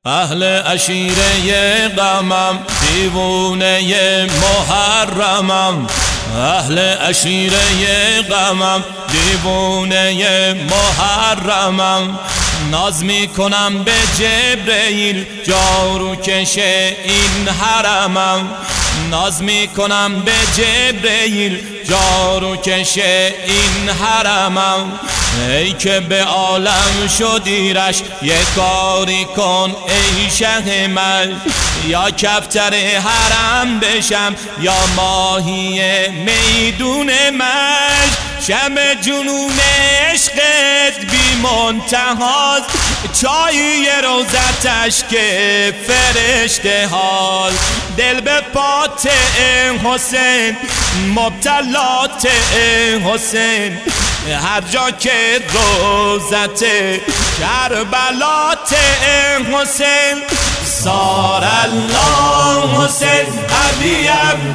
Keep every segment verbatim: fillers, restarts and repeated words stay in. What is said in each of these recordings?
اهل عشیره غمم دیوونه محرمم، اهل عشیره غمم دیوونه محرمم. ناز می کنم به جبرئیل جارو کش این حرمم، ناز می کنم به جبرئیل جارو کش این حرمم. ای که به عالم شدیرش یه کاری کن ای شه من، یا کفتر حرم بشم یا ماهی میدون مش. شمع جنون عشقت بی منتهاست، چای روزتش که فرشته هاست. دل به پات حسین مبتلات حسین، هر جا که روزت کربلات حسین. صار الله حسین ابی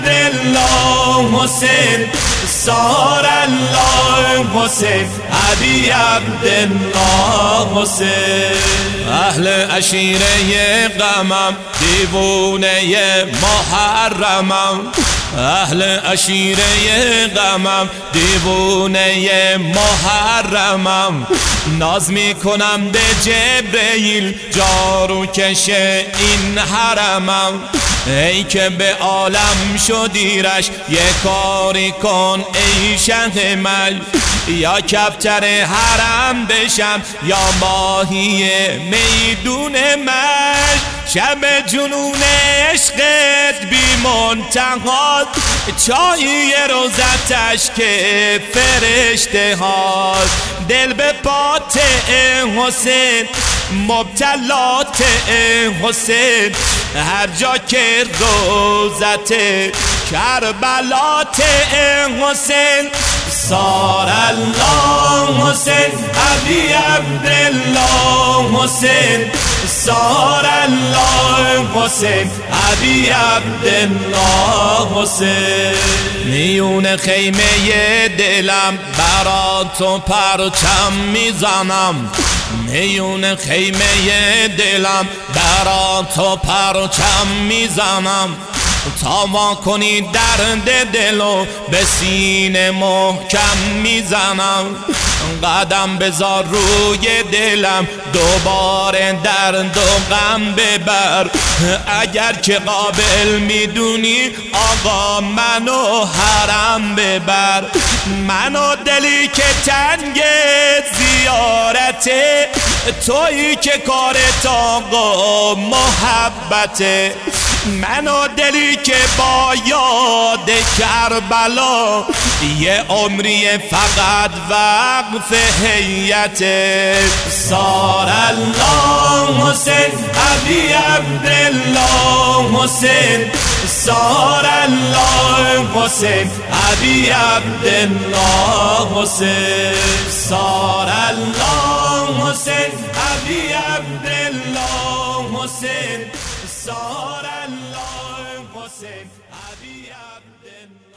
عبدالله حسین، صار الله حسین ابی عبدالله حسین. اهل عشیره غمم دیوونه محرمم، اهل عشیره غمم دیوونه محرمم. ناز می کنم به جبرئیل جارو کش این حرمم. ای که به عالم شدیرش یه کاری کن ای شه من، یا کفتر حرم بشم یا ماهی میدون مش. شب جنون عشقت بی منتهاست، چای روزتش که فرشته هاست. دل به پات حسین مبتلات حسین، هر جا که روزت کربلات حسین. صار الله حسین ابی عبدالله حسین، صار الله حسین ابی عبدالله حسین. میون خیمه دلم برا تو پرچم میزنم، میون خیمه دلم برا تو پرچم میزنم. تا ما کنی درد دلو به سینه محکم میزنم. قدم بذار روی دلم دوباره درد و غم ببر. اگر که قابل میدونی آقا منو حرم ببر. منو دلی که تنگ زیارته، تویی که کارت آقا محبته. منو دلی که با یاد کربلا یه عمری فقط وقف هیته. صار الله حسین ابی عبدالله حسین، صار الله حسین ابی عبدالله حسین، صار الله حسین ابی عبدالله حسین، صار الله حسین ابی عبدالله.